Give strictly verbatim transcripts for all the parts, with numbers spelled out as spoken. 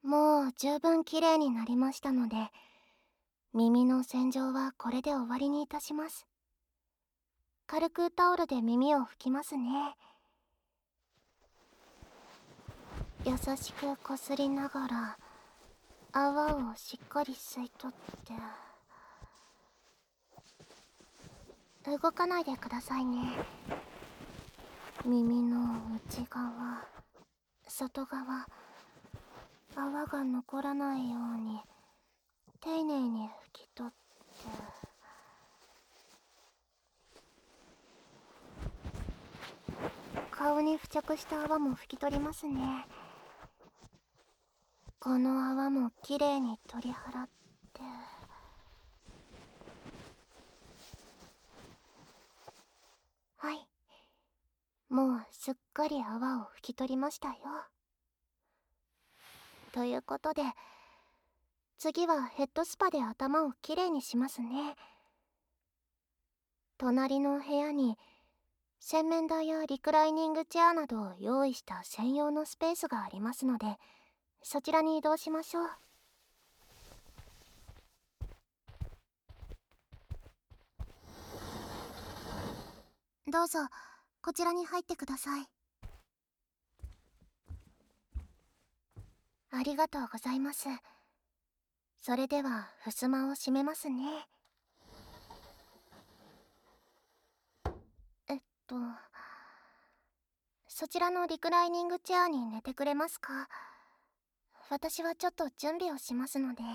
もう十分きれいになりましたので、耳の洗浄はこれで終わりにいたします。軽くタオルで耳を拭きますね。優しくこすりながら泡をしっかり吸い取って。動かないでくださいね。耳の内側、外側、泡が残らないように丁寧に拭き取って。顔に付着した泡も拭き取りますね。この泡もきれいに取り払って。はい、もうすっかり泡を拭き取りましたよ。ということで、次はヘッドスパで頭をきれいにしますね。隣の部屋に洗面台やリクライニングチェアなどを用意した専用のスペースがありますので、そちらに移動しましょう。どうぞ、こちらに入ってください。ありがとうございます。それでは、襖を閉めますね。えっと、そちらのリクライニングチェアに寝てくれますか？私はちょっと準備をしますので。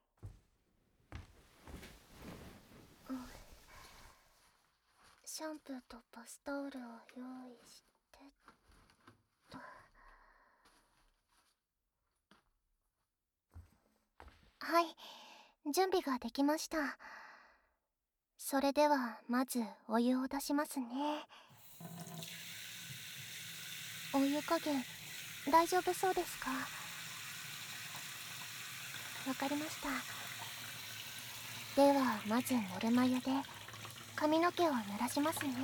うん、シャンプーとバスタオルを用意してと。はい、準備ができました。それではまずお湯を出しますね。お湯加減大丈夫そうですか？わかりました。ではまずぬるま湯で髪の毛を濡らしますね。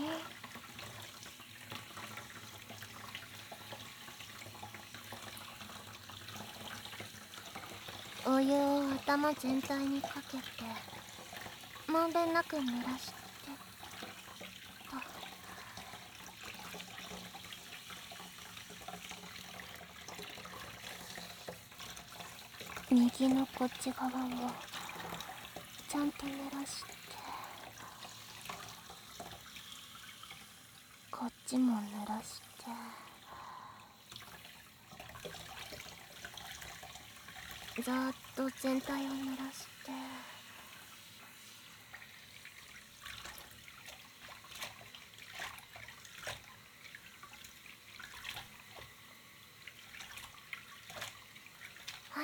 お湯を頭全体にかけてまんべんなく濡らしてと。右のこっち側もちゃんと濡らして、こっちも濡らして、ざーっと全体を濡らして。はい、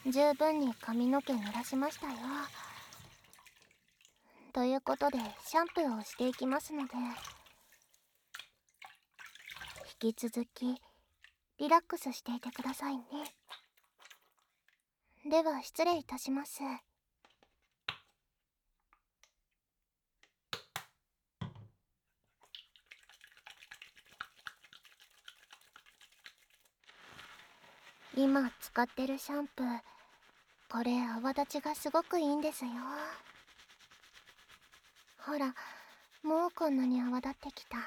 十分に髪の毛濡らしましたよ。ということでシャンプーをしていきますので、引き続きリラックスしていてくださいね。では失礼いたします。今使ってるシャンプー、これ泡立ちがすごくいいんですよ。ほら、もうこんなに泡立ってきた。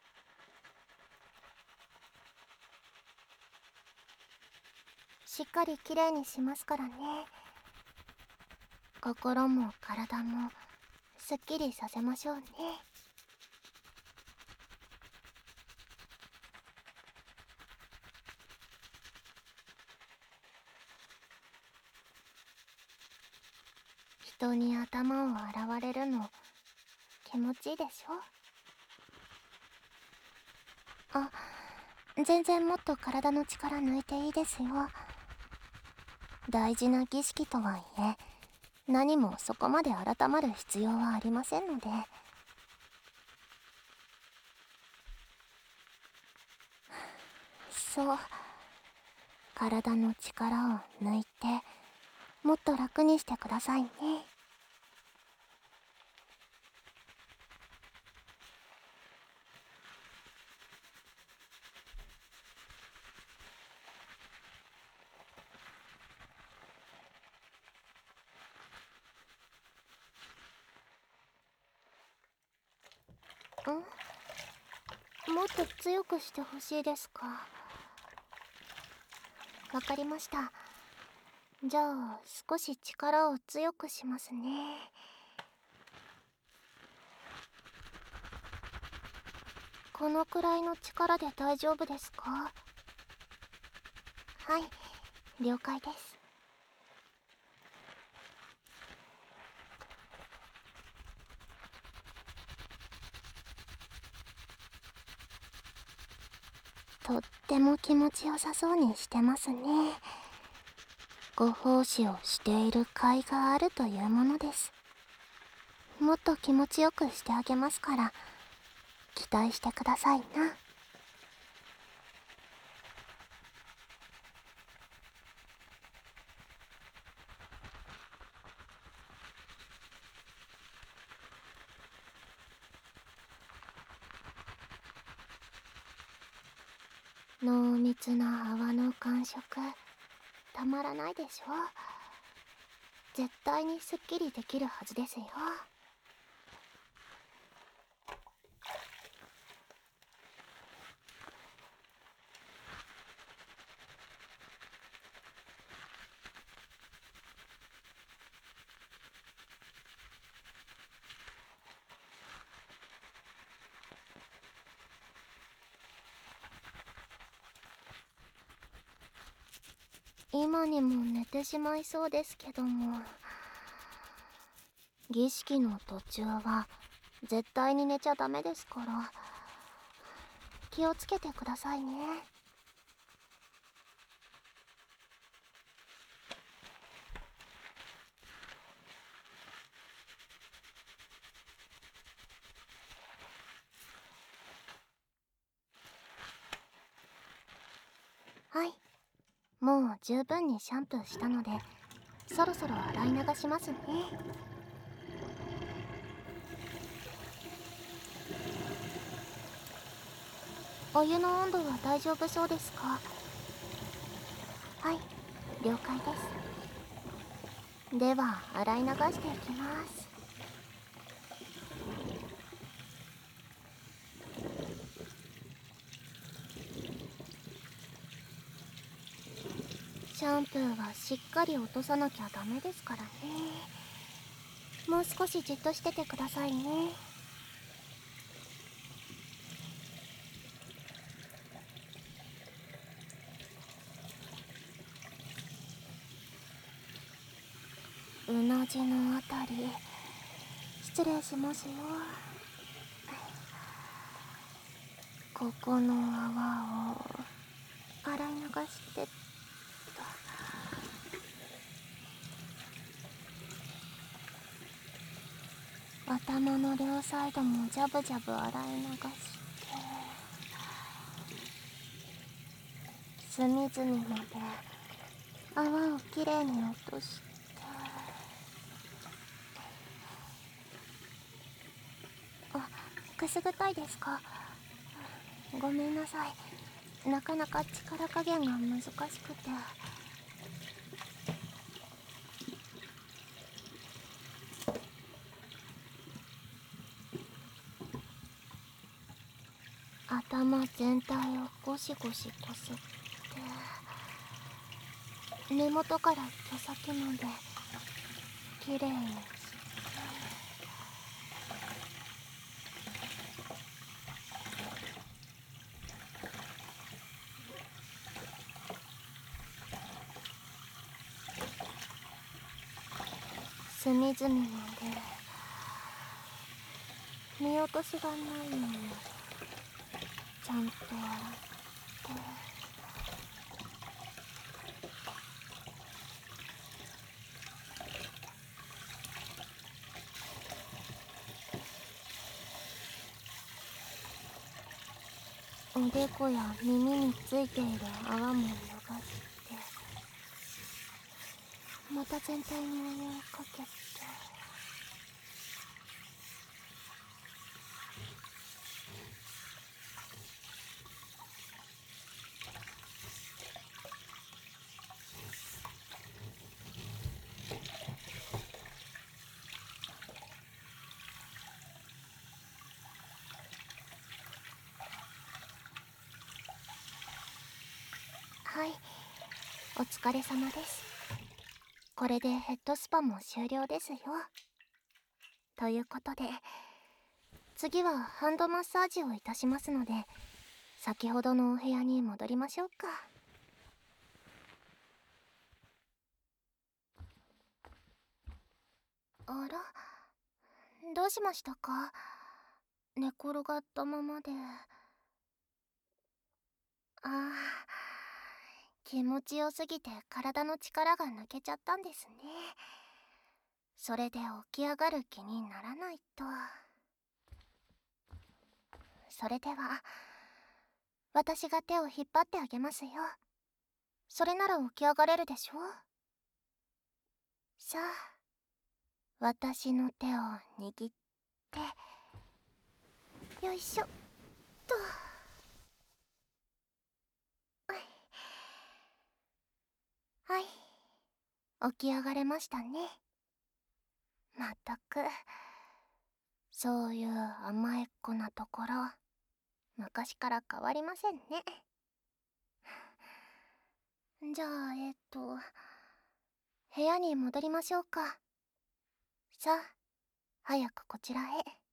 しっかりきれいにしますからね。心も体もすっきりさせましょうね。人に頭を洗われるの気持ちいいでしょ？あ、全然もっと体の力抜いていいですよ。大事な儀式とはいえ、何もそこまで改まる必要はありませんので。そう、体の力を抜いてもっと楽にしてくださいね。 ん？もっと強くしてほしいですか？わかりました。じゃあ少し力を強くしますね。このくらいの力で大丈夫ですか？はい、了解です。とっても気持ちよさそうにしてますね。ご奉仕をしている甲斐があるというものです。もっと気持ちよくしてあげますから、期待してくださいな。濃密な泡の感触、たまらないでしょ？絶対にすっきりできるはずですよ。今にも寝てしまいそうですけども、儀式の途中は絶対に寝ちゃダメですから、気をつけてくださいね。はい、もう十分にシャンプーしたので、そろそろ洗い流しますね。お湯の温度は大丈夫そうですか？はい、了解です。では洗い流していきます。シャンプーはしっかり落とさなきゃダメですからね。もう少しじっとしててくださいね。うなじのあたり、失礼しますよ。ここの泡を洗い流してっと、頭の両サイドもジャブジャブ洗い流して、隅々まで泡をきれいに落として、あ、くすぐったいですか？ごめんなさい、なかなか力加減が難しくて。頭全体をゴシゴシこすって、根元から毛先まできれいにして、隅々まで見落としがないようにちゃんと洗って、おでこや耳についている泡も流して、また全体にお湯をかけて、 はい、お疲れ様です。これでヘッドスパも終了ですよ。ということで、次はハンドマッサージをいたしますので、先ほどのお部屋に戻りましょうか。あら、どうしましたか？寝転がったままで。ああ、気持ちよすぎて体の力が抜けちゃったんですね。それで起き上がる気にならないと。それでは、私が手を引っ張ってあげますよ。それなら起き上がれるでしょ？さあ、私の手を握って、よいしょっと。はい、起き上がれましたね。まったく、そういう甘えっ子なところ、昔から変わりませんね。じゃあ、えっと、部屋に戻りましょうか。さあ、早くこちらへ。